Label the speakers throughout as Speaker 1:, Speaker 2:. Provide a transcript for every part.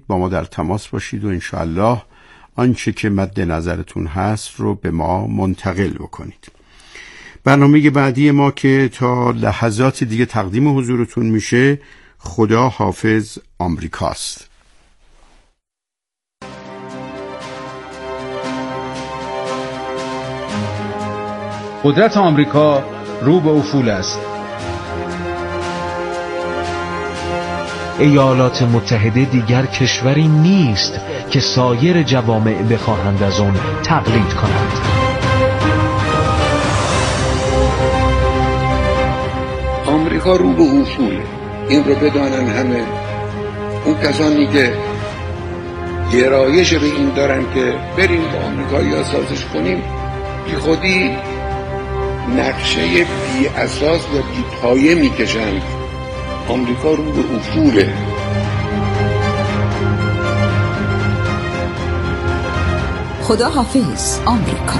Speaker 1: با ما در تماس باشید و انشاءالله آنچه که مد نظرتون هست رو به ما منتقل بکنید. برنامه بعدی ما که تا لحظات دیگه تقدیم حضورتون میشه خدا حافظ آمریکاست.
Speaker 2: قدرت آمریکا رو به افول است.
Speaker 3: ایالات متحده دیگر کشوری نیست که سایر جوامع بخواهند از آن تقلید کنند.
Speaker 4: آمریکا رو به افول، این رو بدانن همه. اون کسانی که گرایش به این دارن که بریم با آمریکایی‌ها سازش کنیم، بی خودی نقشه بی اساس و بی پایه میکشند. آمریکا رو به افوله.
Speaker 5: خدا حافظ آمریکا.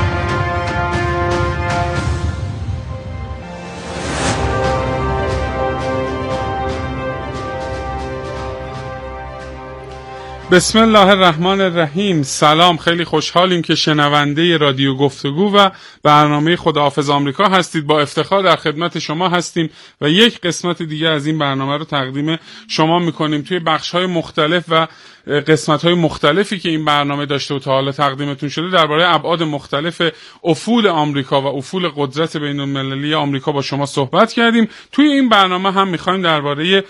Speaker 6: بسم الله الرحمن الرحیم. سلام، خیلی خوشحالیم که شنونده رادیو گفتگو و برنامه خداحافظ آمریکا هستید. با افتخار در خدمت شما هستیم و یک قسمت دیگه از این برنامه رو تقدیم شما میکنیم. توی بخش‌های مختلف و قسمت‌های مختلفی که این برنامه داشته و تا حالا تقدیمتون شده درباره ابعاد مختلف افول آمریکا و افول قدرت بین‌المللی آمریکا با شما صحبت کردیم. توی این برنامه هم می‌خوایم درباره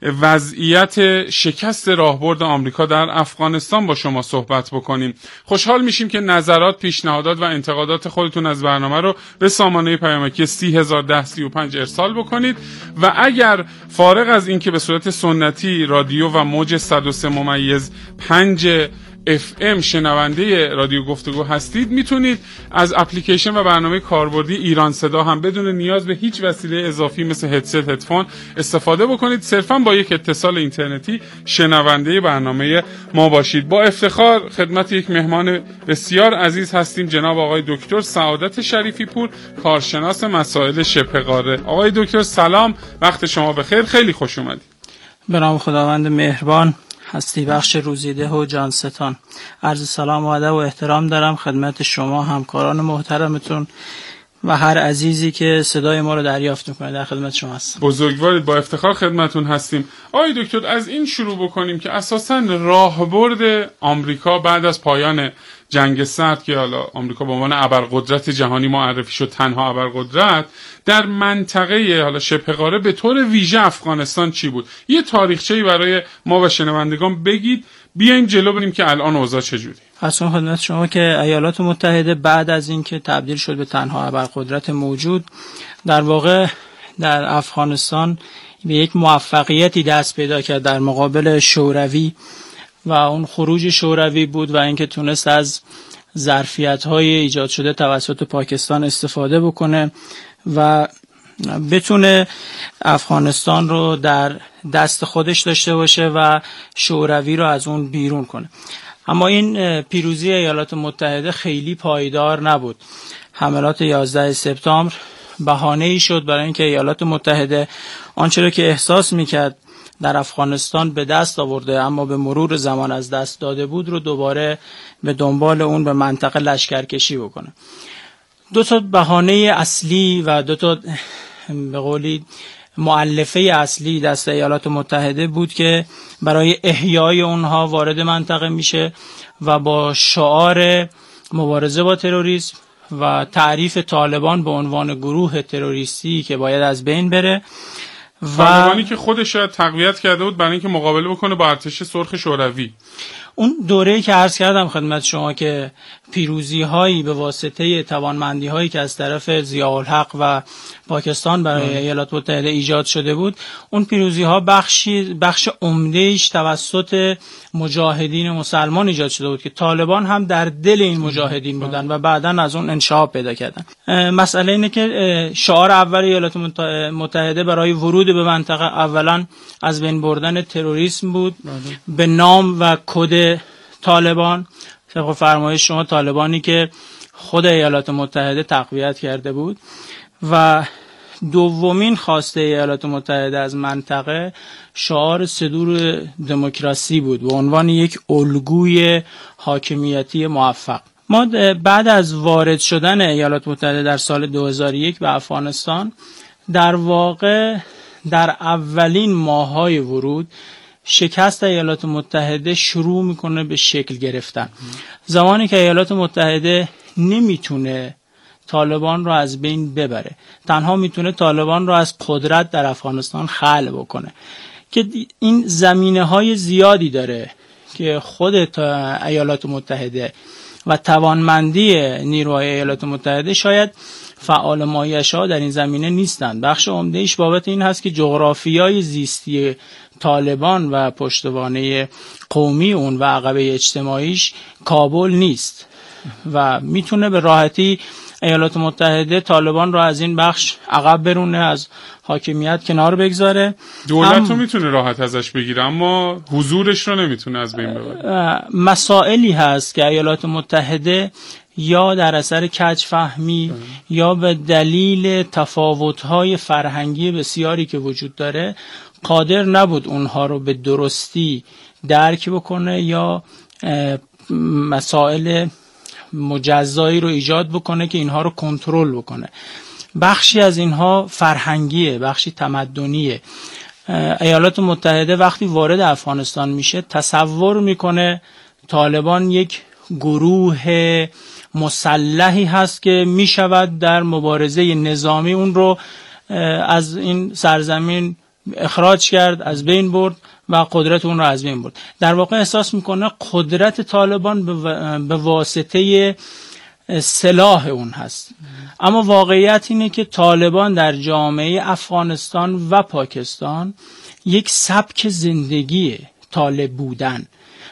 Speaker 6: وضعیت شکست راهبرد آمریکا در افغانستان با شما صحبت بکنیم. خوشحال میشیم که نظرات، پیشنهادات و انتقادات خودتون از برنامه رو به سامانه پیامکی 301035 ارسال بکنید و اگر فارغ از این که به صورت سنتی رادیو و موج 103.5 FM شنونده رادیو گفتگو هستید، میتونید از اپلیکیشن و برنامه کاربردی ایران صدا هم بدون نیاز به هیچ وسیله اضافی مثل هدست، هدفون استفاده بکنید. صرفاً با یک اتصال اینترنتی شنونده برنامه ما باشید. با افتخار خدمت یک مهمان بسیار عزیز هستیم، جناب آقای دکتر سعادت شریفی پور، کارشناس مسائل شبه قاره. آقای دکتر سلام، وقت شما بخیر، خیلی خوش اومدید.
Speaker 7: به نام خداوند مهربان، هستی بخش روزیده و جانستان. عرض سلام و ادب و احترام دارم خدمت شما، همکاران محترمتون و هر عزیزی که صدای ما رو دریافت میکنه. در خدمت شما هستم.
Speaker 6: بزرگوارید، با افتخار خدمتون هستیم. آقای دکتر، از این شروع بکنیم که اساساً راهبرد آمریکا بعد از پایان جنگ سرد که حالا آمریکا به عنوان ابرقدرت جهانی معرفی شد، تنها ابرقدرت در منطقه حالا شبه قاره به طور ویژه افغانستان چی بود؟ یه تاریخچه‌ای برای ما و شنوندگان بگید، بیایم جلو بریم که الان اوضاع چجوری.
Speaker 7: اصلا خدمت شما که ایالات متحده بعد از اینکه تبدیل شد به تنها ابرقدرت موجود، در واقع در افغانستان به یک موفقیتی دست پیدا کرد در مقابل شوروی و اون خروج شوروی بود و اینکه تونست از ظرفیت‌های ایجاد شده توسط پاکستان استفاده بکنه و بتونه افغانستان رو در دست خودش داشته باشه و شوروی رو از اون بیرون کنه. اما این پیروزی ایالات متحده خیلی پایدار نبود. حملات 11 سپتامبر بهانه‌ای شد برای اینکه ایالات متحده آنچه را که احساس می‌کرد در افغانستان به دست آورده اما به مرور زمان از دست داده بود رو دوباره به دنبال اون به منطقه لشکرکشی بکنه. دو تا بهانه اصلی و دو تا به قولی مؤلفه اصلی دست ایالات متحده بود که برای احیای اونها وارد منطقه میشه و با شعار مبارزه با تروریسم و تعریف طالبان به عنوان گروه تروریستی که باید از بین بره و
Speaker 6: طالبانی که خودش شاید تقویت کرده بود برای اینکه مقابله بکنه با ارتش سرخ شوروی.
Speaker 7: اون دوره‌ای که عرض کردم خدمت شما که پیروزی‌هایی به واسطه توانمندی‌هایی که از طرف ضیاءالحق و پاکستان برای ایالات متحده ایجاد شده بود، اون پیروزی‌ها بخش عمده‌ایش توسط مجاهدین مسلمان ایجاد شده بود که طالبان هم در دل این مجاهدین بودن و بعداً از اون انشعاب پیدا کردن. مسئله اینه که شعار اول ایالات متحده برای ورود به منطقه اولاً از بین بردن تروریسم بود به نام و کد طالبان، طبق فرمایش شما طالبانی که خود ایالات متحده تقویت کرده بود، و دومین خواسته ایالات متحده از منطقه شعار صدور دموکراسی بود به عنوان یک الگوی حاکمیتی موفق. ما بعد از وارد شدن ایالات متحده در سال 2001 به افغانستان، در واقع در اولین ماه‌های ورود شکست ایالات متحده شروع میکنه به شکل گرفتن. زمانی که ایالات متحده نمیتونه طالبان رو از بین ببره، تنها میتونه طالبان رو از قدرت در افغانستان خلع بکنه که این زمینه‌های زیادی داره که خود ایالات متحده و توانمندی نیروهای ایالات متحده شاید فعال مایش‌ها در این زمینه نیستند. بخش عمده‌ایش بابت این هست که جغرافیای زیستی طالبان و پشتوانه قومی اون و عقبه اجتماعیش کابل نیست و میتونه به راحتی ایالات متحده طالبان رو از این بخش عقب برونه، از حاکمیت کنار بگذاره.
Speaker 6: دولت رو میتونه راحت ازش بگیره اما حضورش رو نمیتونه از بین ببره.
Speaker 7: مسائلی هست که ایالات متحده یا در اثر کج فهمی یا به دلیل تفاوت‌های فرهنگی بسیاری که وجود داره قادر نبود اونها رو به درستی درک بکنه یا مسائل مجزایی رو ایجاد بکنه که اینها رو کنترل بکنه. بخشی از اینها فرهنگیه، بخشی تمدنیه. ایالات متحده وقتی وارد افغانستان میشه تصور میکنه طالبان یک گروه مسلحی هست که میشود در مبارزه نظامی اون رو از این سرزمین اخراج کرد، از بین برد و قدرت اون رو از بین برد. در واقع احساس میکنه قدرت طالبان به واسطه سلاح اون هست. اما واقعیت اینه که طالبان در جامعه افغانستان و پاکستان یک سبک زندگی طالب بودن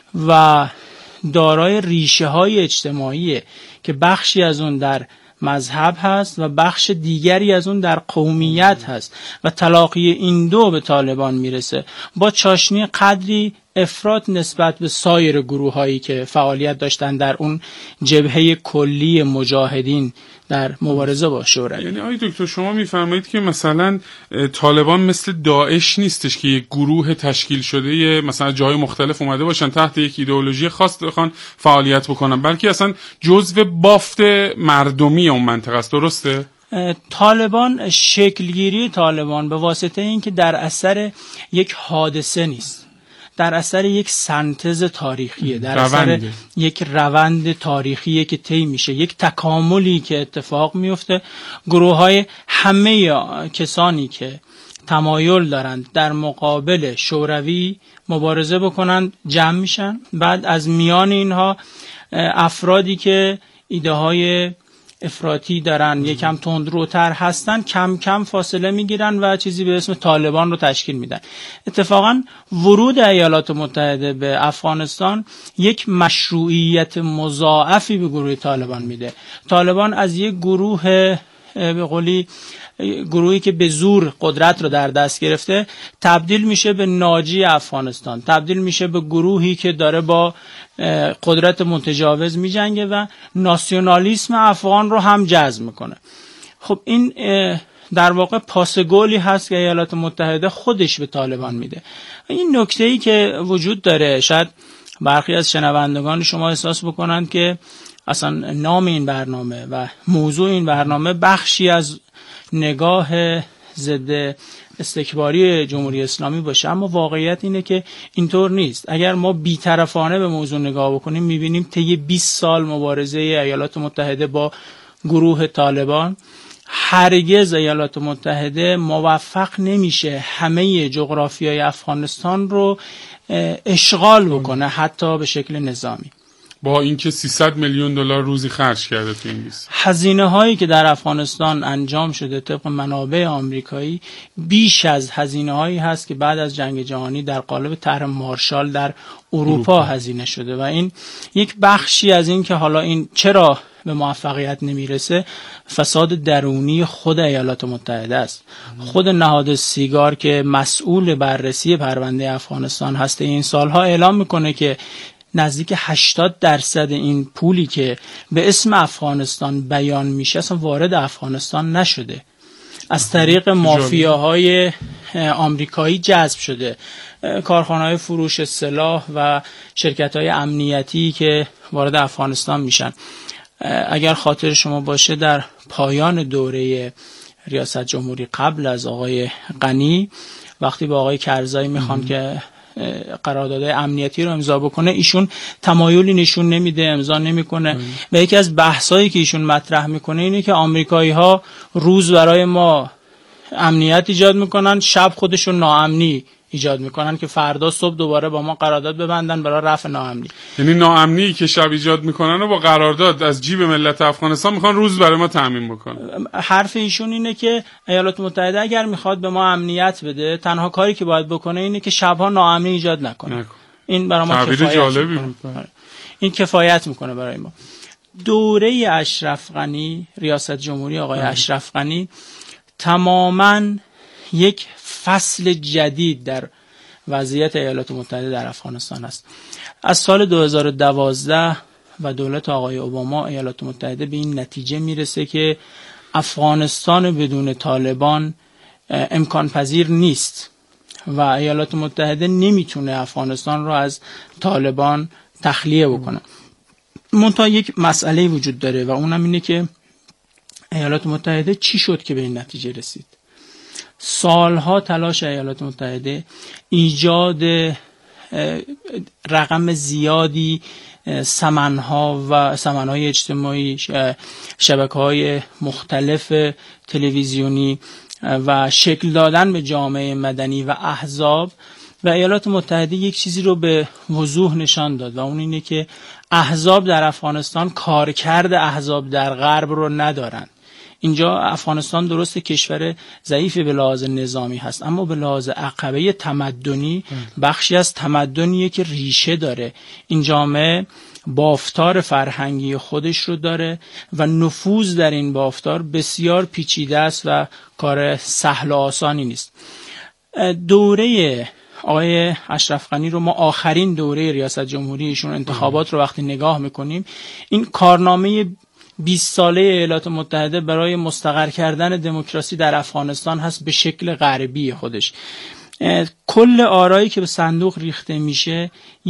Speaker 7: و دارای ریشه های اجتماعی که بخشی از اون در مذهب هست و بخش دیگری از اون در قومیت هست و تلاقی این دو به طالبان میرسه با چاشنی قدری افراط نسبت به سایر گروه هایی که فعالیت داشتن در اون جبهه کلی مجاهدین در مبارزه با شوروی.
Speaker 6: یعنی آقای دکتر شما میفرمایید که مثلا طالبان مثل داعش نیستش که یک گروه تشکیل شده مثلا جای مختلف اومده باشن تحت یک ایدئولوژی خاص بخوان فعالیت بکنن، بلکه اصلا جزء بافت مردمی اون منطقه است. درسته؟
Speaker 7: طالبان، شکلگیری طالبان به واسطه اینکه در اثر یک حادثه نیست، در اثر یک سنتز تاریخیه، در اثر یک روند تاریخیه که طی میشه، یک تکاملی که اتفاق میفته. گروه های همه کسانی که تمایل دارند در مقابل شوروی مبارزه بکنند جمع میشن، بعد از میان اینها افرادی که ایده های افراطی دارن، یکم تندروتر هستن، کم کم فاصله میگیرن و چیزی به اسم طالبان رو تشکیل میدن. اتفاقا ورود ایالات متحده به افغانستان یک مشروعیت مضاعفی به گروه طالبان میده. طالبان از یک گروه به قولی گروهی که به زور قدرت رو در دست گرفته تبدیل میشه به ناجی افغانستان، تبدیل میشه به گروهی که داره با قدرت متجاوز میجنگه و ناسیونالیسم افغان رو هم جذب میکنه. خب این در واقع پاسگولی هست که ایالات متحده خودش به طالبان میده. این نکته‌ای که وجود داره، شاید برخی از شنوندگان شما احساس بکنند که اصلا نام این برنامه و موضوع این برنامه بخشی از نگاه ضد استکباری جمهوری اسلامی باشه، اما واقعیت اینه که اینطور نیست. اگر ما بی‌طرفانه به موضوع نگاه بکنیم می‌بینیم طی 20 سال مبارزه ایالات متحده با گروه طالبان هرگز ایالات متحده موفق نمیشه همه جغرافیای افغانستان رو اشغال بکنه، حتی به شکل نظامی،
Speaker 6: با اینکه 300 میلیون دلار روزی خرج کرده تو این لیست.
Speaker 7: هزینه هایی که در افغانستان انجام شده طبق منابع آمریکایی بیش از هزینه هایی هست که بعد از جنگ جهانی در قالب طرح مارشال در اروپا هزینه شده و این یک بخشی از این که حالا این چرا به موفقیت نمیرسه فساد درونی خود ایالات متحده است. خود نهاد سیگار که مسئول بررسی پرونده افغانستان هست این سالها اعلام میکنه که نزدیک 80% این پولی که به اسم افغانستان بیان میشه اصلا وارد افغانستان نشده از طریق مافیاهای آمریکایی جذب شده. کارخانه‌های فروش سلاح و شرکت‌های امنیتی که وارد افغانستان میشن. اگر خاطر شما باشه در پایان دوره ریاست جمهوری قبل از آقای غنی، وقتی با آقای کرزایی میخوان که قراردادهای امنیتی رو امضا بکنه، ایشون تمایلی نشون نمیده، امضا نمیکنه. و یکی از بحثایی که ایشون مطرح میکنه اینه که آمریکایی‌ها روز برای ما امنیت ایجاد میکنن، شب خودشون ناامنی ایجاد میکنن که فردا صبح دوباره با ما قرارداد ببندن برای رفع ناامنی.
Speaker 6: یعنی ناامنی که شب ایجاد میکنن و با قرارداد از جیب ملت افغانستان میخوان روز برای ما تامین بکنن.
Speaker 7: حرف ایشون اینه که ایالات متحده اگر میخواد به ما امنیت بده، تنها کاری که باید بکنه اینه که شبها ناامنی ایجاد نکنه. این برای ما کفایت میکنه. این کفایت میکنه برای ما. دوره اشرف غنی، ریاست جمهوری آقای اشرف غنی، تماماً یک فصل جدید در وضعیت ایالات متحده در افغانستان است. از سال 2012 و دولت آقای اوباما، ایالات متحده به این نتیجه میرسه که افغانستان بدون طالبان امکان پذیر نیست و ایالات متحده نمیتونه افغانستان رو از طالبان تخلیه بکنه. منتها یک مسئله وجود داره و اونم اینه که ایالات متحده چی شد که به این نتیجه رسید؟ سالها تلاش ایالات متحده ایجاد رقم زیادی سمنها و سمنهای اجتماعی، شبکه‌های مختلف تلویزیونی و شکل دادن به جامعه مدنی و احزاب، و ایالات متحده یک چیزی رو به وضوح نشان داد و اون اینه که احزاب در افغانستان کارکرد احزاب در غرب رو ندارن. اینجا افغانستان درسته کشور ضعیفی به لحاظ نظامی هست، اما به لحاظ عقبه تمدنی بخشی از تمدنیه که ریشه داره. این جامعه بافتار فرهنگی خودش رو داره و نفوذ در این بافتار بسیار پیچیده است و کار سهل و آسانی نیست. دوره آقای اشرف غنی رو ما آخرین دوره ریاست جمهوری ایشون انتخابات رو وقتی نگاه میکنیم، این کارنامه 20 ساله ایالات متحده برای مستقر کردن دموکراسی در افغانستان هست به شکل غربی خودش. کل آرایی که به صندوق ریخته میشه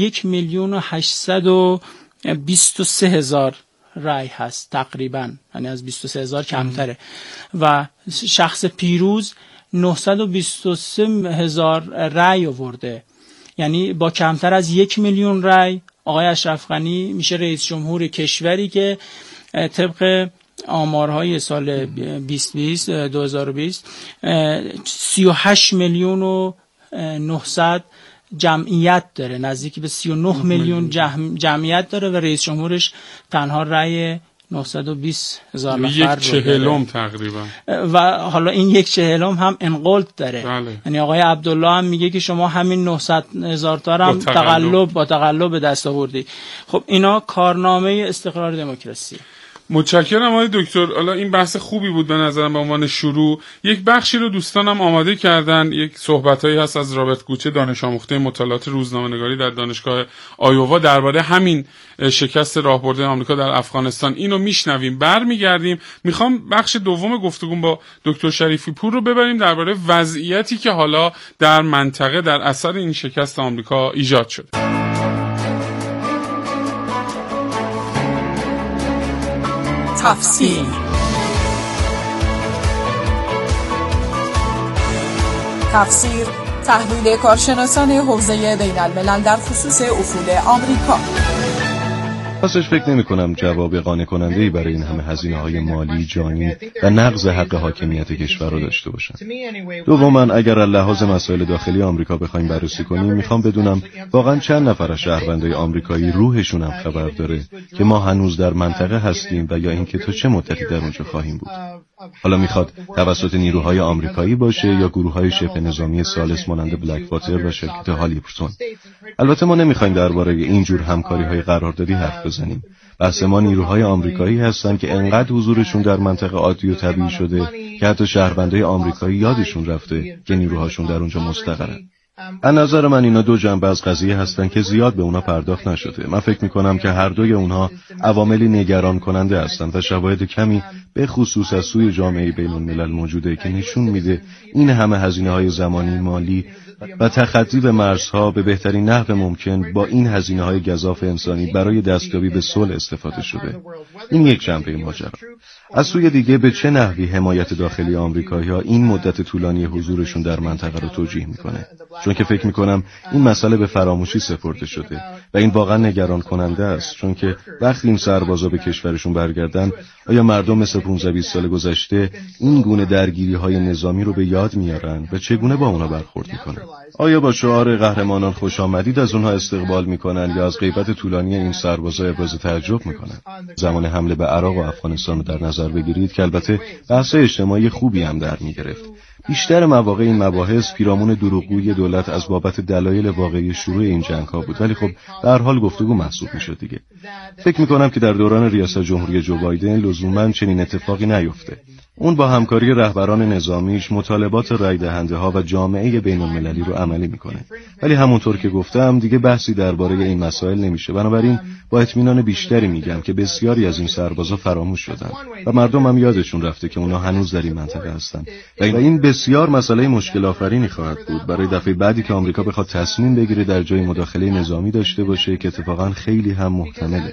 Speaker 7: 1,823,000 رای هست تقریبا، یعنی از 23,000 کمتره، و شخص پیروز 923,000 رای آورده، یعنی با کمتر از 1,000,000 رای آقای اشرف غنی میشه رئیس جمهور کشوری که طبق آمارهای سال 2020 38,900,000 جمعیت داره، نزدیک به 39 میلیون جمعیت داره و رئیس جمهورش تنها رأی 920,000 نفر رو داره
Speaker 6: تقریبا.
Speaker 7: و حالا این 1/40 هم انقلت داره.
Speaker 6: بله.
Speaker 7: یعنی آقای عبدالله هم میگه که شما همین 900,000 تا هم با تقلب به دست آوردی. خب اینا کارنامه استقرار دموکراسی.
Speaker 6: متشکرم آقای دکتر. حالا این بحث خوبی بود به نظرم به عنوان شروع. یک بخشی رو دوستانم آماده کردن، یک صحبتایی هست از رابرت گوچه، دانش آموخته مطالعات روزنامه‌نگاری در دانشگاه آیووا درباره همین شکست راهبرده آمریکا در افغانستان. اینو میشنویم، برمیگردیم. میخوام بخش دوم گفتگو با دکتر شریفی پور رو ببریم درباره وضعیتی که حالا در منطقه در اثر این شکست آمریکا ایجاد شده.
Speaker 5: تفسیر تحلیل کارشناسان حوزه بین الملل در خصوص افول آمریکا.
Speaker 8: راستش فکر نمی کنم جواب قانع کننده‌ای برای این همه هزینه‌های مالی، جانی و نقض حق حاکمیت کشور را داشته باشند. دوما اگر از لحاظ مسائل داخلی آمریکا بخوایم بررسی کنیم، میخوام بدونم واقعا چند نفر از شهروندای آمریکایی روحشون هم خبر داره که ما هنوز در منطقه هستیم و یا اینکه تا چه مدتی در اونجا خواهیم بود. حالا میخواد توسط نیروهای آمریکایی باشه یا گروه‌های شبه نظامی ثالث مانند بلک واتر و شرکت هالیبرتون. البته ما نمیخوایم درباره این جور همکاری‌های قراردادی حرف بزنیم. بحث ما نیروهای آمریکایی هستن که انقدر حضورشون در منطقه عادی و طبیعی شده که حتی شهروندای آمریکایی یادشون رفته که نیروهاشون در اونجا مستقرن. از نظر من اینا دو جنبه از قضیه هستن که زیاد به اونا پرداخت نشده. من فکر میکنم که هر دوی اونها عواملی نگران کننده هستن و شواهد کمی به خصوص از سوی جامعه بین الملل موجوده که نشون میده این همه هزینه‌های زمانی، مالی و تخطی به مرزها به بهترین نحو ممکن با این هزینه‌های گزاف انسانی برای دستیابی به صلح استفاده شده. این یک جنبه ماجرا. از سوی دیگه به چه نحوی حمایت داخلی آمریکایی‌ها این مدت طولانی حضورشون در منطقه رو توجیه میکنه؟ چون که فکر میکنم این مسئله به فراموشی سپرده شده و این واقعا نگران کننده است، چون که وقتی این سربازا به کشورشون برگردن آیا مردم مثل 15-20 سال گذشته این گونه درگیری‌های نظامی رو به یاد میارن و چگونه با اونا برخورد میکنن؟ آیا با شعار قهرمانان خوش آمدید از اونها استقبال میکنن یا از غیبت طولانی این سربازا ابراز تعجب میکنن؟ زمان حمله به عراق و افغانستان رو در نظر بگیرید که البته بحث اجتماعی خوبی هم در میگرفت. بیشتر مواقع این مباحث پیرامون دروغگویی دولت از بابت دلایل واقعی شروع این جنگ‌ها بود، ولی خب به هر حال گفتگو محسوب میشد دیگه. فکر میکنم که در دوران ریاست جمهوری جو بایدن لزوماً چنین اتفاقی نیفته. اون با همکاری رهبران نظامیش مطالبات رای دهنده ها و جامعه بین المللی رو عملی میکنه. ولی همونطور که گفتم دیگه بحثی درباره این مسائل نمیشه. بنابراین با اطمینان بیشتری میگم که بسیاری از این سربازا فراموش شدن و مردم هم یادشون رفته که اونا هنوز در این منطقه هستن و این بسیار مسئله مشکل آفرینی خواهد بود برای دفعه بعدی که آمریکا بخواد تصمیم بگیره در جای مداخله نظامی داشته باشه که اتفاقا خیلی هم محتمله.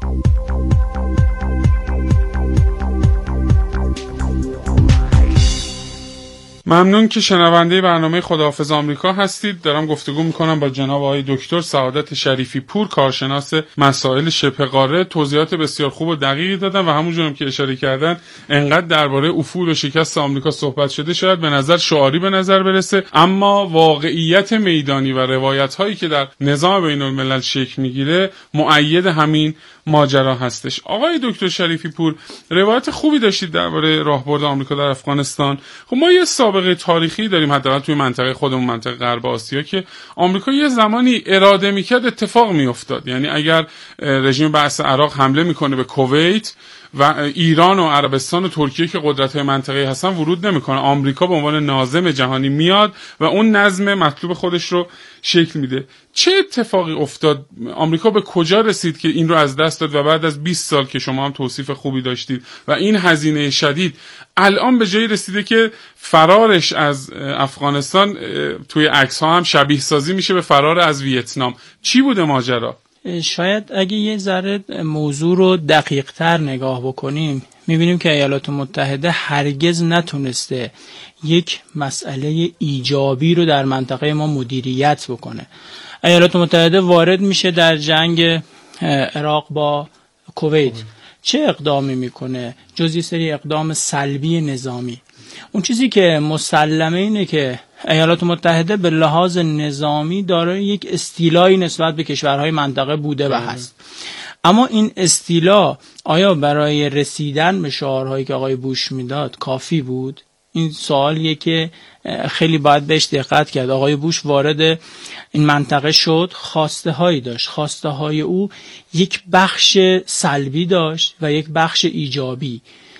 Speaker 6: ممنون که شنونده برنامه خداحافظ آمریکا هستید. دارم گفتگو میکنم با جناب آقای دکتر سعادت شریفی پور، کارشناس مسائل شبه قاره. توضیحات بسیار خوب و دقیقی دادن و همونجورم که اشاره کردن انقدر درباره افول و شکست آمریکا صحبت شده شاید به نظر شعاری به نظر برسه، اما واقعیت میدانی و روایت هایی که در نظام بین الملل شکل میگیره مؤید همین ماجرا هستش. آقای دکتر شریفی پور، روایت خوبی داشتید درباره راهبرد آمریکا در افغانستان. خب ما یه سابقه تاریخی داریم حداقل توی منطقه خودمون، منطقه غرب آسیا، که آمریکا یه زمانی اراده میکرد اتفاق میافتاد. یعنی اگر رژیم بعث عراق حمله میکنه به کویت و ایران و عربستان و ترکیه که قدرت‌های منطقه‌ای هستن ورود نمیکنه، آمریکا به عنوان ناظم جهانی میاد و اون نظم مطلوب خودش رو شکل میده. چه اتفاقی افتاد؟ آمریکا به کجا رسید که این رو از دست داد و بعد از 20 سال که شما هم توصیف خوبی داشتید و این هزینه شدید الان به جایی رسیده که فرارش از افغانستان توی عکس‌ها هم شبیه سازی میشه به فرار از ویتنام؟ چی بوده ماجرا؟
Speaker 7: شاید اگه یه ذره موضوع رو دقیق تر نگاه بکنیم میبینیم که ایالات متحده هرگز نتونسته یک مسئله ایجابی رو در منطقه ما مدیریت بکنه. ایالات متحده وارد میشه در جنگ عراق با کویت، چه اقدامی میکنه؟ جز یه سری اقدام سلبی نظامی. اون چیزی که مسلمه اینه که ایالات متحده به لحاظ نظامی دارای یک استیلایی نسبت به کشورهای منطقه بوده و هست، اما این استیلا آیا برای رسیدن به شعارهایی که آقای بوش میداد کافی بود؟ این سوالیه که خیلی باید بهش دقت کرد. آقای بوش وارد این منطقه شد، خواسته هایی داشت. خواسته های او یک بخش سلبی داشت و یک بخش ایجابی.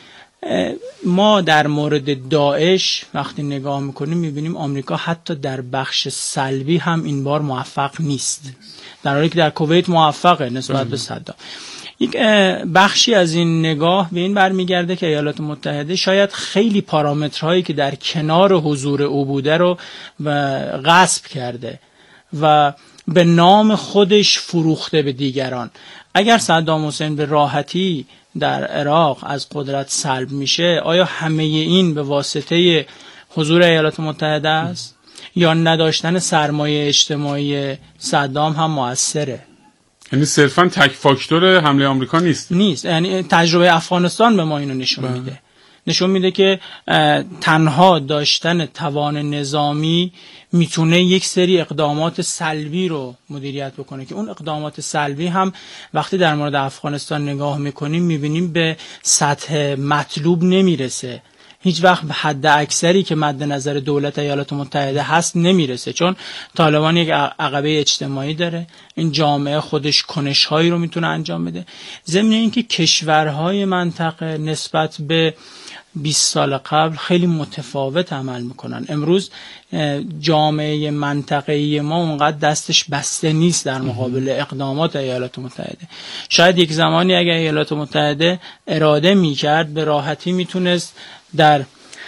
Speaker 7: ما در مورد داعش وقتی نگاه میکنیم میبینیم آمریکا حتی در بخش سلبی هم این بار موفق نیست، در حالی که در کویت موفقه نسبت به صدام. یک بخشی از این نگاه به این برمیگرده که ایالات متحده شاید خیلی پارامترهایی که در کنار حضور او بوده رو غصب کرده و به نام خودش فروخته به دیگران. اگر صدام حسین به راحتی در عراق از قدرت سلب میشه، آیا همه این به واسطه حضور ایالات متحده است یا نداشتن سرمایه اجتماعی صدام هم مؤثره؟
Speaker 6: یعنی صرفا تک فاکتور حمله آمریکا نیست.
Speaker 7: یعنی تجربه افغانستان به ما اینو نشون میده که تنها داشتن توان نظامی میتونه یک سری اقدامات سلبی رو مدیریت بکنه که اون اقدامات سلبی هم وقتی در مورد افغانستان نگاه میکنیم میبینیم به سطح مطلوب نمیرسه، هیچ وقت به حد اکثری که مد نظر دولت ایالات متحده هست نمیرسه، چون طالبان یک عقبه اجتماعی داره، این جامعه خودش کنش‌هایی رو میتونه انجام بده. ضمن اینکه کشورهای منطقه نسبت به 20 سال قبل خیلی متفاوت عمل میکنن. امروز جامعه منطقه‌ای ما اونقدر دستش بسته نیست در مقابل اقدامات ایالات متحده. شاید یک زمانی اگر ایالات متحده اراده میکرد به راحتی میتونست در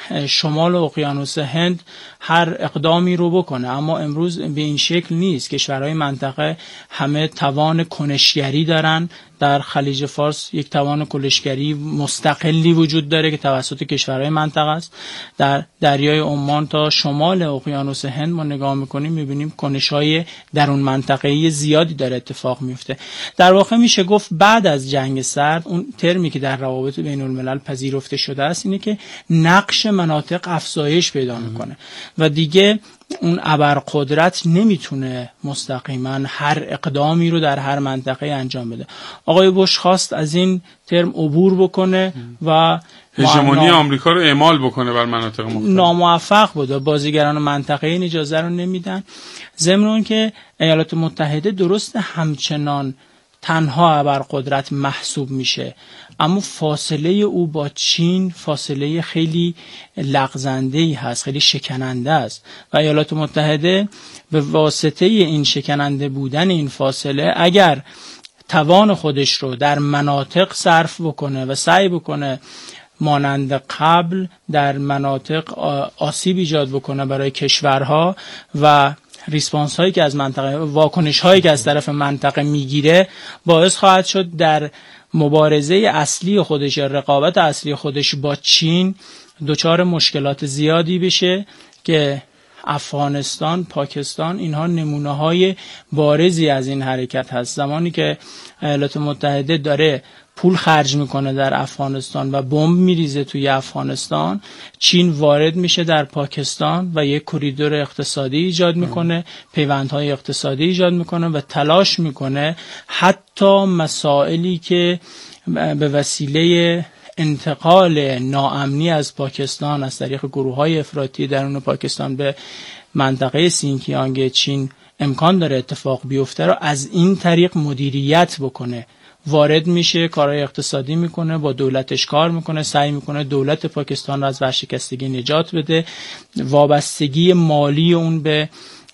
Speaker 7: شمال اقیانوس هند هر اقدامی رو بکنه، اما امروز به این شکل نیست. کشورهای منطقه همه توان کنشگری دارن. در خلیج فارس یک توان کنشگری مستقلی وجود داره که توسط کشورهای منطقه است. در دریای عمان تا شمال اقیانوس هند ما نگاه میکنیم میبینیم کنش‌های درون منطقه‌ای زیادی داره اتفاق میفته. در واقع میشه گفت بعد از جنگ سرد اون ترمی که در روابط بین الملل پذیرفته شده است اینه که نقش مناطق افزایش پیدا میکنه و دیگه اون ابرقدرت نمیتونه مستقیما هر اقدامی رو در هر منطقه انجام بده. آقای بوش خواست از این ترم عبور بکنه و
Speaker 6: هژمونی آمریکا رو اعمال بکنه بر مناطق مختلف.
Speaker 7: ناموفق بوده. بازیگران منطقه این اجازه رو نمیدن. ضمن اون که ایالات متحده درست همچنان تنها ابرقدرت محسوب میشه، اما فاصله او با چین فاصله خیلی لغزنده‌ای هست، خیلی شکننده است و ایالات متحده به واسطه این شکننده بودن این فاصله اگر توان خودش رو در مناطق صرف بکنه و سعی بکنه مانند قبل در مناطق آسیب ایجاد بکنه برای کشورها و ریسپانس هایی که از منطقه، واکنش هایی که از طرف منطقه میگیره، باعث خواهد شد در مبارزه اصلی خودش یا رقابت اصلی خودش با چین دچار مشکلات زیادی بشه که افغانستان، پاکستان اینها نمونه های بارزی از این حرکت هست. زمانی که ایالات متحده داره پول خرج میکنه در افغانستان و بمب میریزه توی افغانستان، چین وارد میشه در پاکستان و یک کوریدور اقتصادی ایجاد میکنه، پیوندهای اقتصادی ایجاد میکنه و تلاش میکنه حتی مسائلی که به وسیله انتقال ناامنی از پاکستان از طریق گروه‌های افراطی درون پاکستان به منطقه سینکیانگ چین امکان داره اتفاق بیفته رو از این طریق مدیریت بکنه. وارد میشه، کارهای اقتصادی میکنه، با دولتش کار میکنه، سعی میکنه دولت پاکستان رو از ورشکستگی نجات بده، وابستگی مالی اون به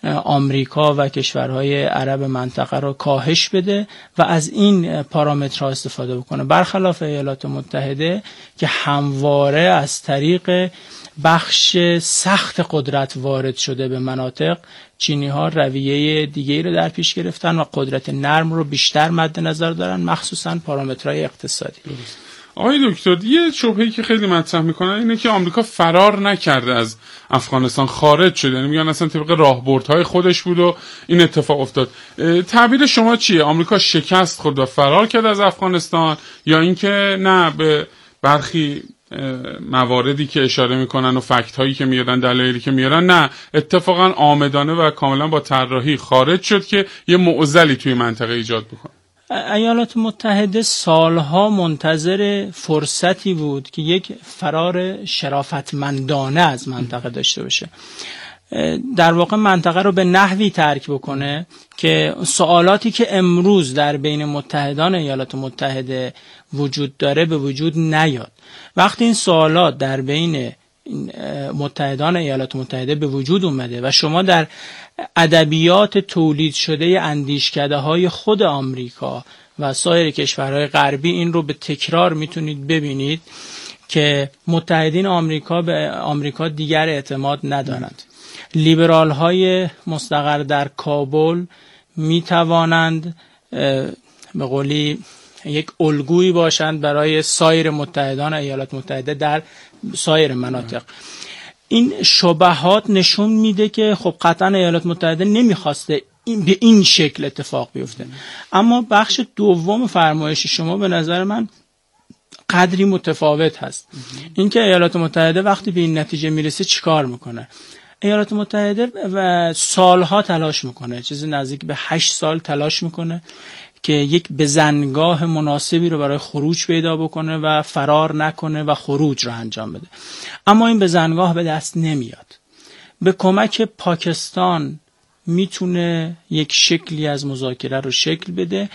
Speaker 7: آمریکا و کشورهای عرب منطقه رو کاهش بده و از این پارامترها استفاده بکنه. برخلاف ایالات متحده که همواره از طریق بخش سخت قدرت وارد شده به مناطق، چینی ها رویه دیگه‌ای رو در پیش گرفتن و قدرت نرم رو بیشتر مد نظر دارن، مخصوصا پارامترهای اقتصادی.
Speaker 6: آقای دکتر، یه شبهه‌ای که خیلی مطرح میکنن اینه که آمریکا فرار نکرده از افغانستان، خارج شده، یعنی میگن اصلا طبق راهبردهای خودش بود و این اتفاق افتاد. تعبیر شما چیه؟ آمریکا شکست خورد و فرار کرد از افغانستان، یا اینکه نه به برخی مواردی که اشاره میکنن و فکت هایی که میارن، دلایلی که میارن، نه اتفاقا عامدانه و کاملا با طراحی خارج شد که یه معضلی توی منطقه ایجاد بکنه؟
Speaker 7: ایالات متحده سالها منتظر فرصتی بود که یک فرار شرافتمندانه از منطقه داشته باشه، در واقع منطقه رو به نحوی ترک بکنه که سوالاتی که امروز در بین متحدان ایالات متحده وجود داره به وجود نیاد. وقتی این سوالات در بین متحدان ایالات متحده به وجود اومده و شما در ادبیات تولید شده اندیشکده‌های خود آمریکا و سایر کشورهای غربی این رو به تکرار میتونید ببینید که متحدین آمریکا به آمریکا دیگر اعتماد ندارند. لیبرال های مستقر در کابل می توانند به قولی یک الگویی باشند برای سایر متحدان ایالات متحده در سایر مناطق. این شبهات نشون میده که خب قطعا ایالات متحده نمیخواسته به این شکل اتفاق بیفته. اما بخش دوم فرمایش شما به نظر من قدری متفاوت هست. اینکه ایالات متحده وقتی به این نتیجه میرسه چیکار میکنه؟ ایالات متحده و سالها تلاش میکنه، چیزی نزدیک به 8 سال تلاش میکنه که یک بزنگاه مناسبی رو برای خروج پیدا بکنه و فرار نکنه و خروج رو انجام بده. اما این بزنگاه به دست نمیاد. به کمک پاکستان میتونه یک شکلی از مذاکره رو شکل بده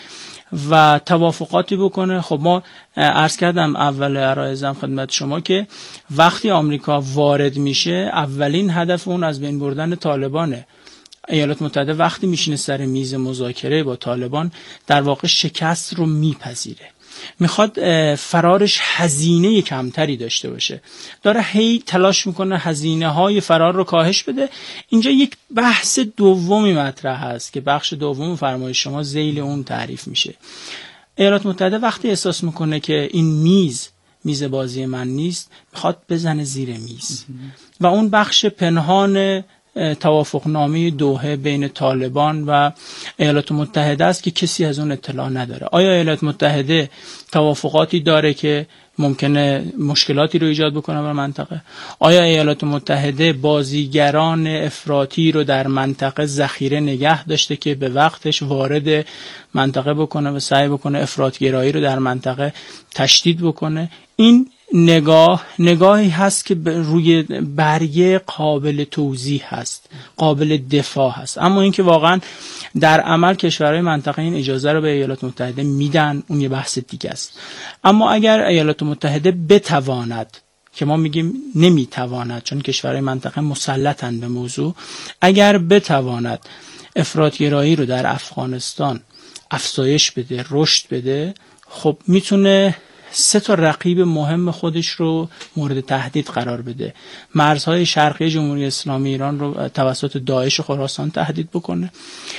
Speaker 7: و توافقاتی بکنه. خب ما عرض کردم اول عرایزم خدمت شما که وقتی آمریکا وارد میشه اولین هدف اون از بین بردن طالبانه. ایالات متحده وقتی میشینه سر میز مذاکره با طالبان در واقع شکست رو میپذیره، میخواد فرارش هزینه کمتری داشته باشه، داره هی تلاش میکنه هزینه های فرار رو کاهش بده. اینجا یک بحث دومی مطرح هست که بخش دوم فرمایش شما ذیل اون تعریف میشه. ایالات متحده وقتی احساس میکنه که این میز بازی من نیست، میخواد بزنه زیر میز و اون بخش پنهان توافقنامه دوحه بین طالبان و ایالات متحده است که کسی از اون اطلاع نداره. آیا ایالات متحده توافقاتی داره که ممکنه مشکلاتی رو ایجاد بکنه در منطقه؟ آیا ایالات متحده بازیگران افراطی رو در منطقه ذخیره نگه داشته که به وقتش وارد منطقه بکنه و سعی بکنه افراطگرایی رو در منطقه تشدید بکنه؟ این نگاهی هست که روی برگه قابل توضیح هست، قابل دفاع هست، اما اینکه واقعا در عمل کشورهای منطقه این اجازه رو به ایالات متحده میدن اون یه بحث دیگه است. اما اگر ایالات متحده بتواند، که ما میگیم نمیتواند چون کشورهای منطقه مسلطن به موضوع، اگر بتواند افراطگرایی رو در افغانستان افزایش بده، رشد بده، خب میتونه 3 رقیب مهم خودش رو مورد تهدید قرار بده. مرزهای شرقی جمهوری اسلامی ایران رو توسط داعش خراسان تهدید بکنه،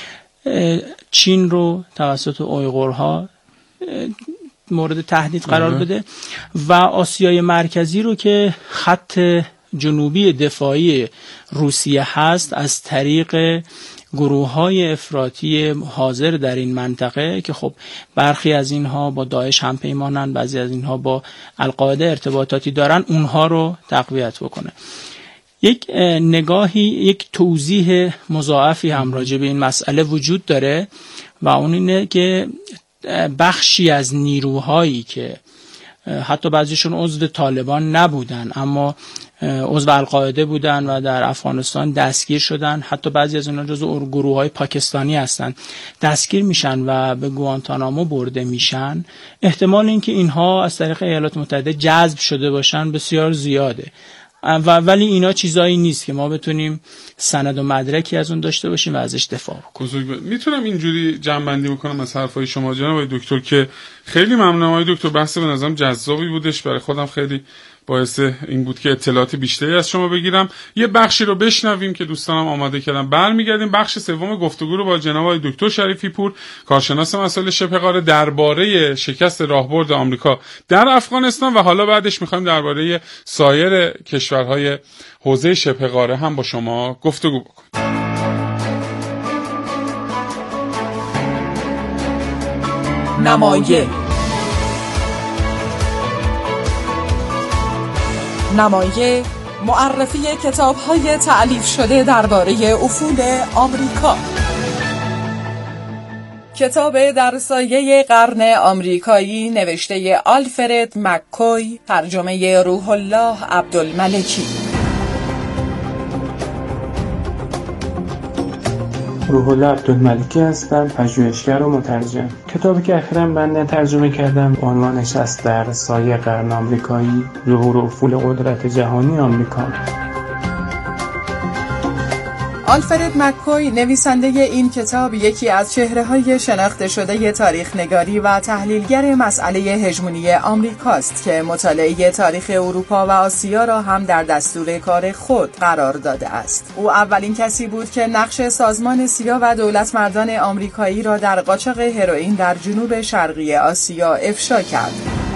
Speaker 7: چین رو توسط اویغورها مورد تهدید قرار بده و آسیای مرکزی رو که خط جنوبی دفاعی روسیه هست از طریق گروه‌های افراطی حاضر در این منطقه که خب برخی از اینها با داعش هم پیمانن، بعضی از اینها با القاعده ارتباطاتی دارن، اونها رو تقویت بکنه. یک نگاهی، یک توضیح مضاعفی هم راجع به این مسئله وجود داره و اون اینه که بخشی از نیروهایی که حتی بعضیشون عضو طالبان نبودن اما عضو القاعده بودن و در افغانستان دستگیر شدن، حتی بعضی از اونها جزو گروه‌های پاکستانی هستن، دستگیر میشن و به گوانتانامو برده میشن. احتمال اینکه اینها از طریق ایالات متحده جذب شده باشن بسیار زیاده ولی اینا چیزایی نیست که ما بتونیم سند و مدرکی از اون داشته باشیم و ازش دفاع کنیم.
Speaker 6: میتونم اینجوری جمع‌بندی بکنم از حرفای شما جناب دکتر که خیلی ممنونم آقای دکتر، بحث به نظرم جذابی بودش، برای خودم خیلی باعث این بود که اطلاعات بیشتری از شما بگیرم. یه بخشی رو بشنویم که دوستانم آماده کردن، برمیگردیم بخش سوم گفتگو رو با جناب آقای دکتر شریفی پور، کارشناس مسائل شبه قاره، درباره شکست راهبرد آمریکا در افغانستان و حالا بعدش می‌خوایم درباره سایر کشورهای حوزه شبه قاره هم با شما گفتگو بکنیم.
Speaker 5: نمایه معرفی کتاب‌های تألیف شده درباره افول آمریکا. کتاب در سایه قرن آمریکایی نوشته آلفرد مک‌کوی، ترجمه روح الله عبدالملکی.
Speaker 9: روح الله عبدالملکی هستم، پژوهشگر و مترجم. کتابی که اخیراً من ترجمه کردم عنوانش است در سایه قرن آمریکایی، ظهور افول قدرت جهانی آمریکا.
Speaker 5: آلفرد مک‌کوی نویسنده این کتاب یکی از چهره‌های شناخته شده تاریخ‌نگاری و تحلیلگر مسئله هژمونی آمریکاست که مطالعه تاریخ اروپا و آسیا را هم در دستور کار خود قرار داده است. او اولین کسی بود که نقش سازمان سیا و دولتمردان آمریکایی را در قاچاق هروئین در جنوب شرقی آسیا افشا کرد.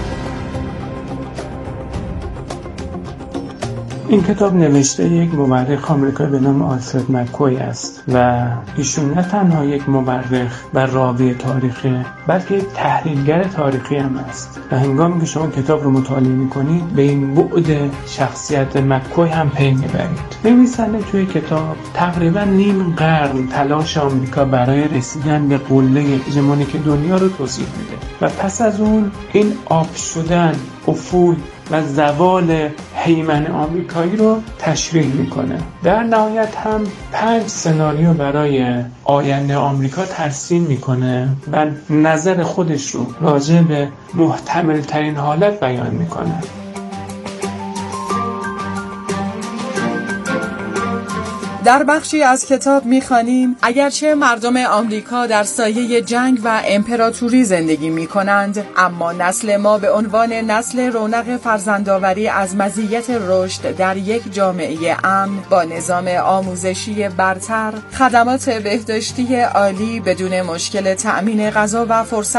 Speaker 9: این کتاب نوشته یک مورخ آمریکایی به نام آلفرد مک‌کوی است و ایشون نه تنها یک مورخ و راوی تاریخی بلکه یک تحلیلگر تاریخی هم است و هنگامی که شما کتاب رو مطالعه می‌کنید به این بعد شخصیت مک‌کوی هم پی می‌برید. نویسنده توی کتاب تقریبا نیم قرن تلاش آمریکا برای رسیدن به قله هژمونیک دنیا رو توضیح میده و پس از اون این آب شدن، افول و زوال هیمن آمریکایی رو تشریح میکنه. در نهایت هم 5 سناریو برای آینده آمریکا ترسیم میکنه و نظر خودش رو راجع به محتمل ترین حالت بیان میکنه.
Speaker 5: در بخشی از کتاب می‌خوانیم اگرچه مردم آمریکا در سایه جنگ و امپراتوری زندگی می‌کنند، اما نسل ما به عنوان نسل رونق فرزندآوری از مزیت رشد در یک جامعه امن با نظام آموزشی برتر، خدمات بهداشتی عالی بدون مشکل تأمین غذا و فرصت